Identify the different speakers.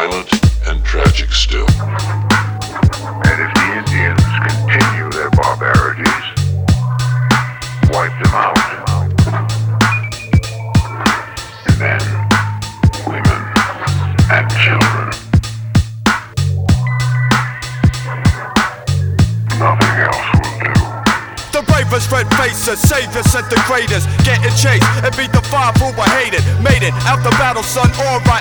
Speaker 1: violent and tragic still.
Speaker 2: And if the Indians continue their barbarities, wipe them out. Men, women, and children. Nothing else will do.
Speaker 3: The bravest red faces, saviors and degraders, getting chased and be defied for what hated. Made it out the battle, son, alright.